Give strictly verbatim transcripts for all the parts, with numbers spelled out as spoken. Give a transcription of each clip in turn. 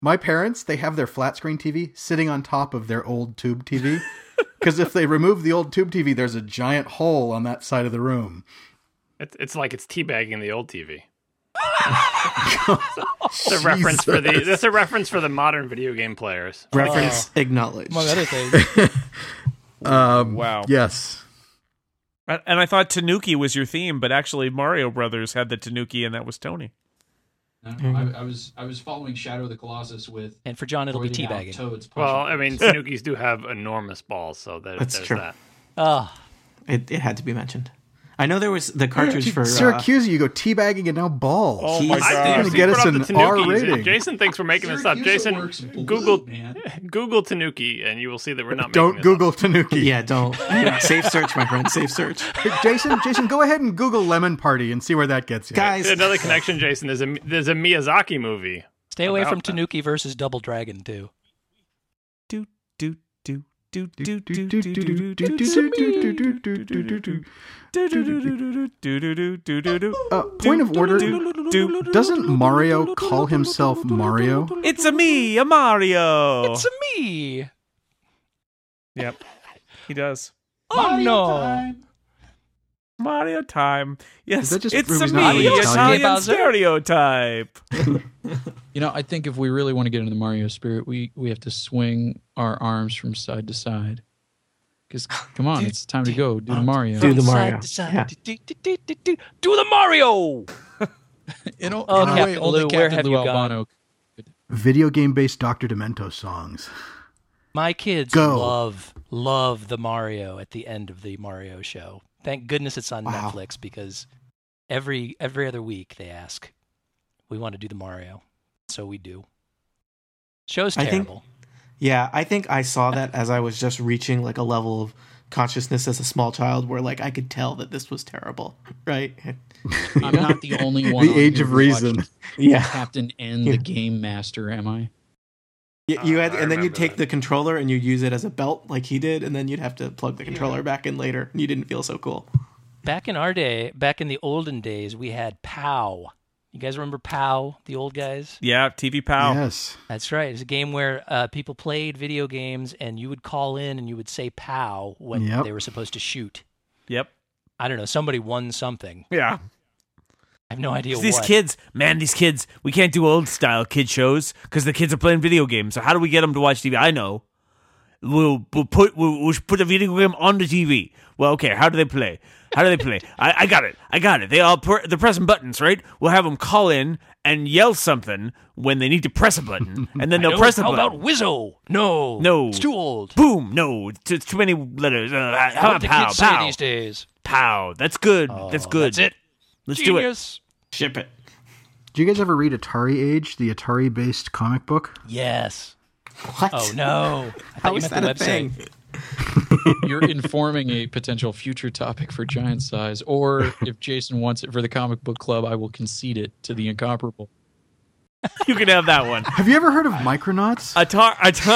My parents, they have their flat screen T V sitting on top of their old tube T V. Because if they remove the old tube T V, there's a giant hole on that side of the room. It's, it's like it's teabagging the old T V. That's a reference for the. That's a reference for the modern video game players. Reference oh. acknowledged. Among other things. um, wow. Yes. And I thought Tanuki was your theme, but actually Mario Brothers had the Tanuki, and that was Tony. No, mm-hmm. I, I was I was following Shadow of the Colossus with. And for John, it'll be teabagging. Toads well, I mean, Tanukis do have enormous balls, so that, That's there's true. that. Oh. It it had to be mentioned. I know there was the cartridge yeah, for Syracuse. Uh, you go teabagging and now balls. Oh my He's god! gonna get us an R rating. Jason thinks we're making this up. Syracuse Jason, works Google blue, man. Google Tanuki, and you will see that we're not. Don't making this Google up. Tanuki. yeah, don't. Safe search, my friend. Safe search. Jason, Jason, go ahead and Google Lemon Party and see where that gets you. Guys. Another connection, Jason. There's a there's a Miyazaki movie. Stay away from that. Tanuki versus Double Dragon, too. Do do do do do do Uh, point of order, doesn't Mario call himself Mario? It's a me, a Mario. It's a me. Yep, he does. Oh, Mario no. time. Mario time. Yes, Is that just- it's was a not me, Italian? Italian Bowser? stereotype. You know, I think if we really want to get into the Mario spirit, we, we have to swing our arms from side to side. Because, come on, it's time to go. Do the Mario. Do the Mario. Side to side. Yeah. Do, do, do, do, do. Do the Mario! In a, Oh, in a Captain way, only Lou, where Captain have Lou you gone? Albano. Video game-based Doctor Demento songs. My kids Go. love, love the Mario at the end of the Mario show. Thank goodness it's on Wow. Netflix, because every every other week they ask, we want to do the Mario. So we do. Show's I think- terrible. Yeah, I think I saw that as I was just reaching like a level of consciousness as a small child where like I could tell that this was terrible, right? I'm not the only one. The on age here of who reason. watched Yeah. Captain N, Yeah. the Game Master, am I? You, you Uh, had, I and then you'd remember take that. the controller and you'd use it as a belt like he did, and then you'd have to plug the controller back in later, and you didn't feel so cool. Back in our day, back in the olden days, we had POW. You guys remember POW, the old guys? Yeah, T V Pal. Yes. That's right. It's a game where uh, people played video games, and you would call in and you would say POW when Yep. they were supposed to shoot. Yep. I don't know. Somebody won something. Yeah. I have no idea what. These kids, man, these kids, we can't do old style kid shows because the kids are playing video games. So how do we get them to watch T V? I know. We'll, we'll put we'll, we'll put a video game on the T V. Well, okay, how do they play? How do they play? I, I got it. I got it. They all pr- they're pressing buttons, right? We'll have them call in and yell something when they need to press a button, and then I they'll know. press the How button. about Wizzo? No. No. It's too old. Boom! No, it's, it's too many letters. Uh, how What the pow, kids say pow, these days. pow. That's good. that's Oh, good. That's it. Let's do it. Genius. Ship it. Do you guys ever read Atari Age, the Atari-based comic book? Yes. What? Oh, no. I thought How you is meant that the a website. thing? You're informing a potential future topic for Giant Size, or if Jason wants it for the comic book club, I will concede it to the incomparable. You can have that one. Have you ever heard of Micronauts? Atari.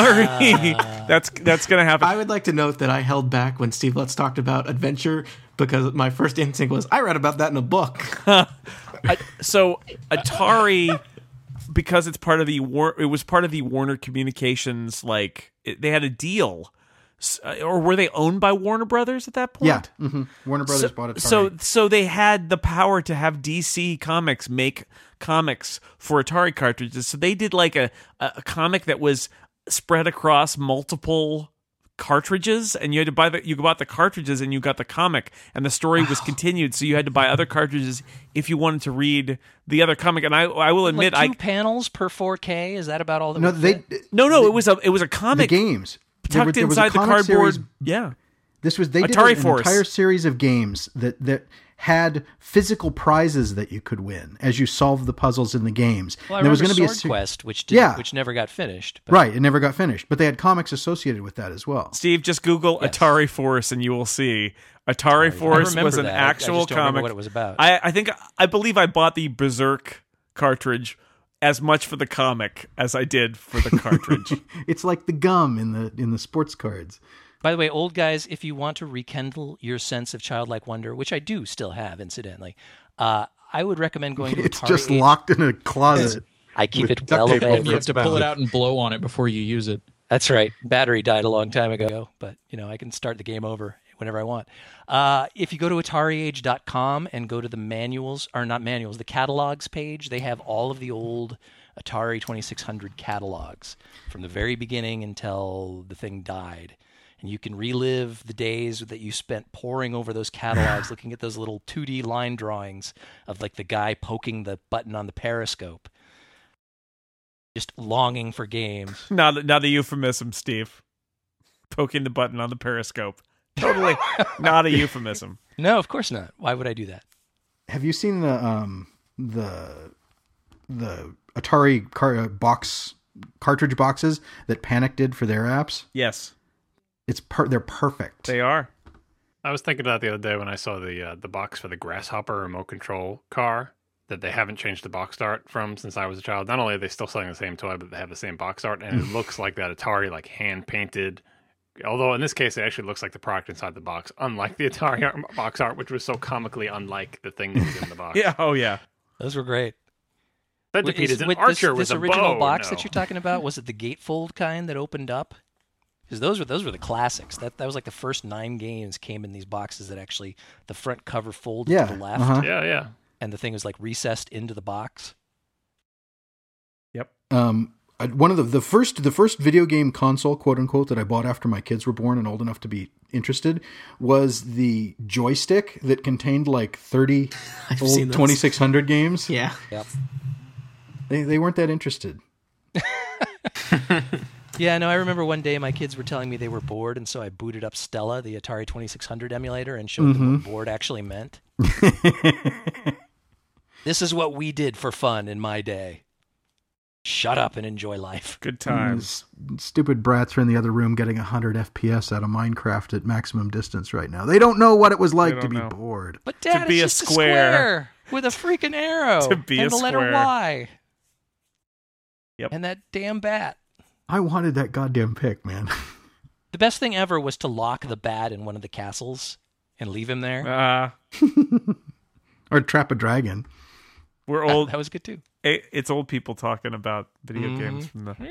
Atari. that's that's gonna happen. I would like to note that I held back when Steve Lutz talked about adventure because my first instinct was I read about that in a book. I, so Atari, because it's part of the War, it was part of the Warner Communications. Like it, they had a deal, S- or were they owned by Warner Brothers at that point? Yeah. hmm Warner Brothers So, bought Atari. so so they had the power to have D C Comics make comics for Atari cartridges. So they did like a, a, a comic that was spread across multiple cartridges, and you had to buy the you bought the cartridges and you got the comic, and the story was continued. So you had to buy other cartridges if you wanted to read the other comic. And I I will admit Like two I panels per four K? Is that about all that no, would they fit? no no it was a it was a the comic games There were- tucked there was a inside the comic cardboard. series- Yeah. This was they did Atari an Force. entire series of games that that had physical prizes that you could win as you solved the puzzles in the games. Well, I And there was remember gonna Sword ser- Quest, which did, Yeah. which never got finished. But Right, it never got finished, but they had comics associated with that as well. Steve, just Google Yes. Atari Force and you will see Atari I Force remember was an that. I- I actual just don't remember comic. what it was about. I, I think I believe I bought the Berserk cartridge as much for the comic as I did for the cartridge. It's like the gum in the in the sports cards. By the way, old guys, if you want to rekindle your sense of childlike wonder, which I do still have, incidentally, uh, I would recommend going to It's Atari just Age. locked in a closet. I keep With it duct well tape away. over You its have to pull mouth. it out and blow on it before you use it. That's right. Battery died a long time ago, but you know I can start the game over whenever I want. Uh, if you go to Atari Age dot com and go to the manuals, or not manuals, the catalogs page, they have all of the old Atari twenty-six hundred catalogs from the very beginning until the thing died. And you can relive the days that you spent poring over those catalogs, looking at those little two D line drawings of like the guy poking the button on the periscope, just longing for games. Not, not a euphemism, Steve. Poking the button on the periscope. Totally not a euphemism. No, of course not. Why would I do that? Have you seen the um the the Atari car- uh, box cartridge boxes that Panic did for their apps? Yes, It's per- they're perfect. they are. I was thinking about the other day when I saw the uh, the box for the Grasshopper remote control car that they haven't changed the box art from since I was a child. Not only are they still selling the same toy, but they have the same box art, and it looks like that Atari like hand painted. Although in this case, it actually looks like the product inside the box, unlike the Atari art- box art, which was so comically unlike the thing that was in the box. Yeah. Oh, yeah. Those were great. Centipede is an with archer this, with this a original bow. box No. that you're talking about, was it the gatefold kind that opened up? Because those were those were the classics. That that was like the first nine games came in these boxes that actually the front cover folded Yeah, to the left, uh-huh. Yeah, yeah. and the thing was like recessed into the box. Um, I- one of the the first the first video game console, quote unquote, that I bought after my kids were born and old enough to be interested was the joystick that contained like thirty I've seen old those. twenty-six hundred games. Yeah. Yep. They they weren't that interested. Yeah, no, I remember one day my kids were telling me they were bored, and so I booted up Stella, the Atari twenty-six hundred emulator, and showed them what bored actually meant. This is what we did for fun in my day. Shut up and enjoy life. Good times. These stupid brats are in the other room getting one hundred F P S out of Minecraft at maximum distance right now. They don't know what it was like to don't be know. bored. But Dad, be a it's just square. a square with a freaking arrow To be and a the letter square. Y. Yep. And that damn bat. I wanted that goddamn pick, man. The best thing ever was to lock the bat in one of the castles and leave him there. Uh, Or trap a dragon. we're old. That was good too. it- It's old people talking about video Mhm. games from the.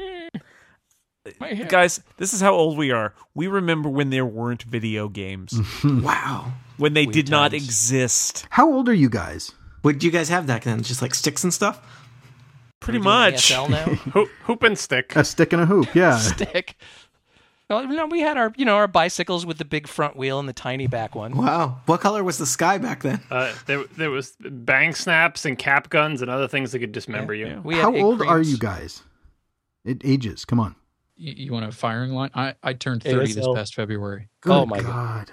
My hair. Guys, this is how old we are. We remember when there weren't video games, Wow. when they Weird did not times. exist. How old are you guys? What do you guys have back then? Just like sticks and stuff? Pretty We're doing much. A S L now. Hoop, hoop and stick. A stick and a hoop, yeah. Stick. Well, no, we had our, you know, our bicycles with the big front wheel and the tiny back one. Wow. What color was the sky back then? Uh, there, there was bang snaps and cap guns and other things that could dismember you. We had How egg old are creams. you guys? It ages. Come on. You, you want a firing line? I, I turned A S thirty this L. past February. Good Oh my God. God.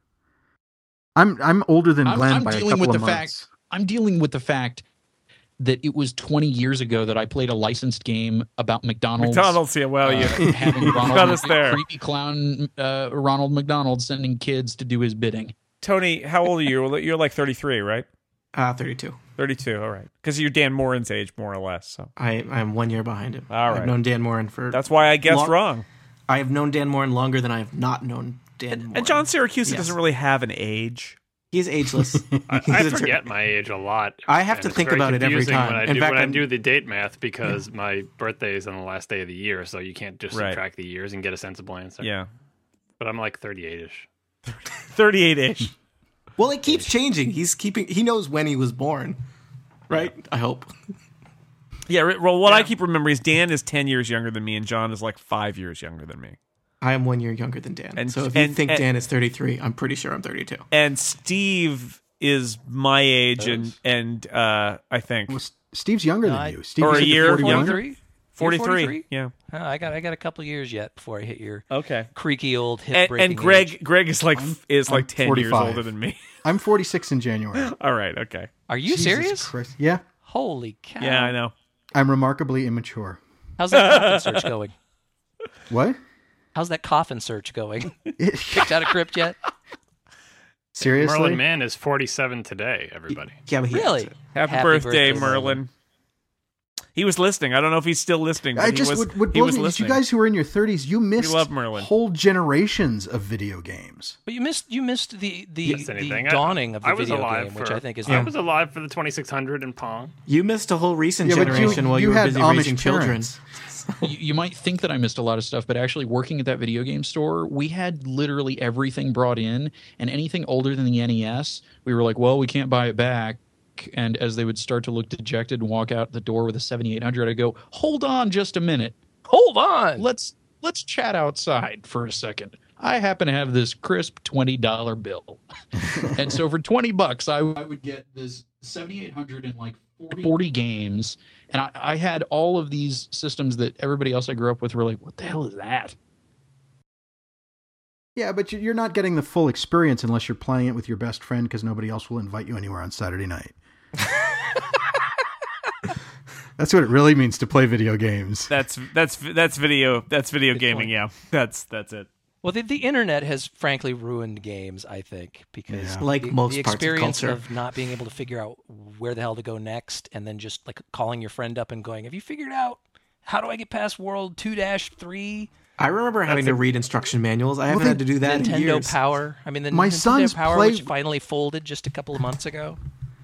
I'm I'm older than I'm, Glenn I'm by a dealing couple with of the months. fact. I'm dealing with the fact that it was twenty years ago that I played a licensed game about McDonald's. McDonald's, yeah, well, uh, you having Ronald, got us there. creepy clown uh, Ronald McDonald sending kids to do his bidding. Tony, how old are you? You're like thirty-three, right? Uh, thirty-two. thirty-two, all right. Because you're Dan Morin's age, more or less. So I, I'm one year behind him. All right. I've known Dan Morin for... that's why I guessed Long- wrong. I have known Dan Morin longer than I have not known Dan Morin. And John Syracuse Yes. doesn't really have an age. He's ageless. I, He's I a- forget my age a lot. I have and to it's think very about it every confusing time. When I, In do, fact, when I I'm- do the date math because my birthday is on the last day of the year, so you can't just Right. subtract the years and get a sensible answer. Yeah. But I'm like thirty-eight-ish. thirty-eight-ish. Well, it keeps changing. He's keeping... He knows when he was born. Right? I hope. Yeah, right, well, what I Yeah. keep remembering is Dan is ten years younger than me, and John is like five years younger than me. I am one year younger than Dan. And- so if you and- think and- Dan is thirty-three, I'm pretty sure I'm thirty-two. And Steve is my age, and and uh, I think Well, S- Steve's younger No, than I- you. Steve, Or you a said you're year, forty-one? forty-three? forty-three. forty-three? Yeah. Oh, I got I got a couple years yet before I hit your Okay. creaky old hip And, breaking and Greg, age. Greg is like is like I'm ten years forty-five. older than me. I'm forty-six in January. All right. Okay. Are you Jesus serious? Christ. Yeah. Holy cow! Yeah, I know. I'm remarkably immature. How's that coffin search going? What? How's that coffin search going? It- Kicked out of crypt yet? Seriously? Merlin Mann is forty-seven today, everybody. Yeah, but he Really? Happy, Happy birthday, birthday, Merlin. He was listening. I don't know if he's still listening. But I he just was, what, what he blows was me is you listening. guys who are in your thirties, you missed love Merlin. whole generations of video games. But you missed you missed the the, Yes, the anything. dawning I, of the I was video alive game, for, which I think is I was alive for the twenty-six hundred in Pong. You missed a whole recent Yeah, but you- generation while you, you were had busy Amish raising children. parents. you, you might think that I missed a lot of stuff, but actually working at that video game store, we had literally everything brought in, and anything older than the N E S, we were like, well, we can't buy it back. And as they would start to look dejected and walk out the door with a seventy-eight hundred, I'd go, hold on just a minute. Hold on. Let's let's chat outside for a second. I happen to have this crisp twenty dollar bill. And so for twenty bucks, I, I would get this seventy-eight hundred and like forty, forty games. And I, I had all of these systems that everybody else I grew up with were like, what the hell is that? Yeah, but you- you're not getting the full experience unless you're playing it with your best friend because nobody else will invite you anywhere on Saturday night. That's what it really means to play video games. That's that's that's video that's video gaming. Yeah, that's that's it. Well, the, the internet has frankly ruined games, I think, because Yeah. Like the, most the parts of experience culture. of not being able to figure out where the hell to go next, and then just like calling your friend up and going, "Have you figured out how do I get past World two dash three?" I remember having to read instruction manuals. I haven't they- had to do that in Nintendo years. Power. I mean, the My Nintendo sons Power, play- which finally folded just a couple of months ago.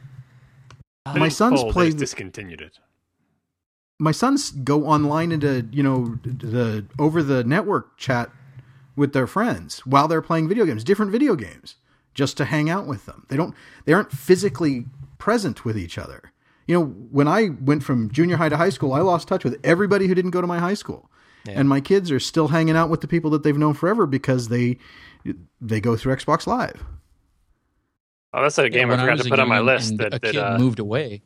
My sons Fold, play they the- discontinued it. My sons go online into, you know, the over the network chat with their friends while they're playing video games, different video games, just to hang out with them. They don't, they aren't physically present with each other. You know, when I went from junior high to high school, I lost touch with everybody who didn't go to my high school. Yeah. And my kids are still hanging out with the people that they've known forever because they, they go through Xbox Live. Oh, that's a game When I forgot was to a put on my youngin' list. and That, a that kid uh, moved away.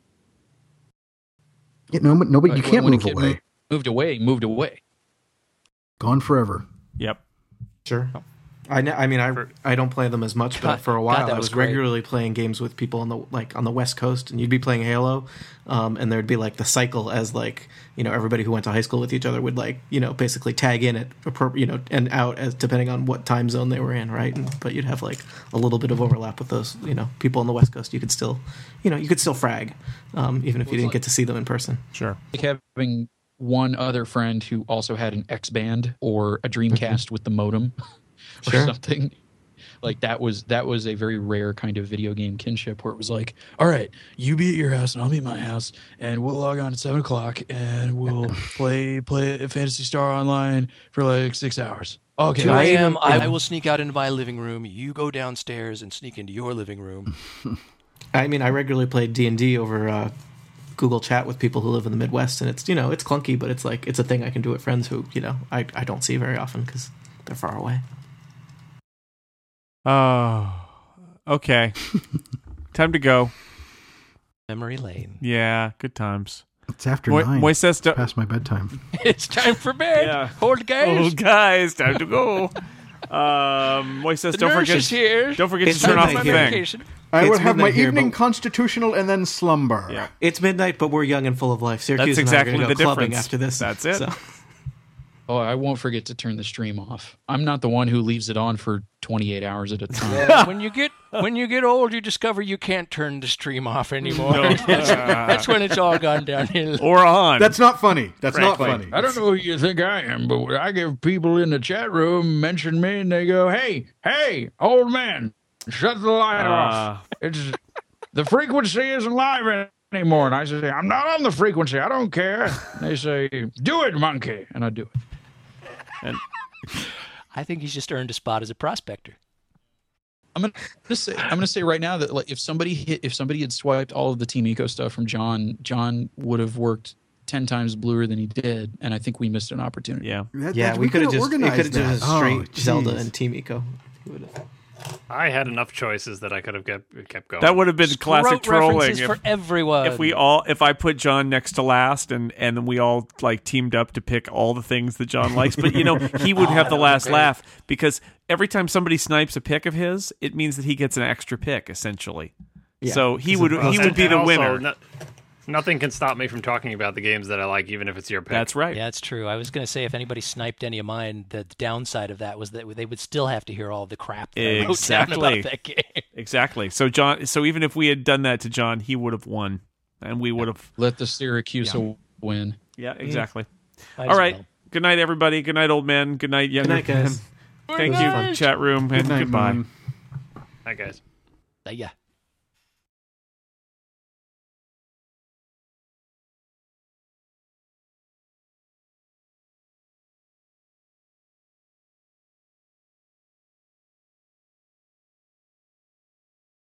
You know, nobody, you Like, can't when a move kid away. Moved, moved away, moved away. Gone forever. Yep. Sure. I, ne- I mean, I, I don't play them as much, but God- for a God, while that I was was great. regularly playing games with people on the like on the West Coast, and you'd be playing Halo, um, and there'd be like the cycle as like you know everybody who went to high school with each other would like you know basically tag in at appro- you know and out as depending on what time zone they were in, right? And, but you'd have like a little bit of overlap with those you know people on the West Coast. You could still you know you could still frag, um, even if you didn't get to see them in person. Sure. Like having one other friend who also had an X band or a Dreamcast with the modem or Sure. something. Like that was that was a very rare kind of video game kinship where it was like, all right, you be at your house and I'll be at my house, and we'll log on at seven o'clock and we'll play play Phantasy Star Online for like six hours. Okay, two a.m. I, Yeah. I will sneak out into my living room. You go downstairs and sneak into your living room. I mean, I regularly played D and D over uh, Google Chat with people who live in the Midwest, and it's you know it's clunky, but it's like it's a thing I can do with friends who you know I I don't see very often because they're far away. Oh, okay. Time to go. Memory lane. Yeah, good times. It's after Mo- nine. Moises, don't- Past my bedtime. It's time for bed. Yeah. Hold guys. Oh, guys, time to go. Um, Moises, the don't nurse forget. is here. Don't forget It's to turn off midnight the here. thing. Medication. I will It's have my midnight here, evening but- constitutional and then slumber. Yeah. It's midnight, but we're young and full of life. Syracuse That's exactly and I are the gonna go clubbing difference. after this. That's it. So. Oh, I won't forget to turn the stream off. I'm not the one who leaves it on for twenty-eight hours at a time. Yeah, when you get when you get old, you discover you can't turn the stream off anymore. that's, that's when it's all gone downhill. Or on. That's not funny. That's Frankly. not funny. I don't know who you think I am, but I give people in the chat room mention me and they go, "Hey, hey, old man, shut the light Uh, off. It's the frequency isn't live an- anymore." And I say, "I'm not on the frequency. I don't care." And they say, "Do it, monkey," and I do it. and I think he's just earned a spot as a prospector. I'm gonna just say, I'm gonna say right now that like if somebody hit, if somebody had swiped all of the Team Eco stuff from John, John would have worked ten times bluer than he did, and I think we missed an opportunity. yeah. That- Yeah, that- we could have coulda just it organized could have just that. straight Oh, Zelda jeez. and Team Eco. He would've- I had enough choices that I could have kept, kept going. That would have been classic Wrote trolling references if, for everyone. if we all if I put John next to last and and then we all like teamed up to pick all the things that John likes. But you know he would have the last laugh because every time somebody snipes a pick of his, it means that he gets an extra pick essentially. Yeah, so he 'cause would of- he And- would be and the also, winner. no- nothing can stop me from talking about the games that I like, even if it's your pick. That's right. Yeah, it's true. I was going to say if anybody sniped any of mine, the downside of that was that they would still have to hear all the crap that I wrote down Exactly. about that game. Exactly. So John. So even if we had done that to John, he would have won, and we would have. Let the Syracuse win. Yeah, exactly. Might All as right. well. Good night, everybody. Good night, old man. Good night, young Good night, guys. Thank you, chat room, and Good night, goodbye. Moon. Hi, guys. Uh, yeah.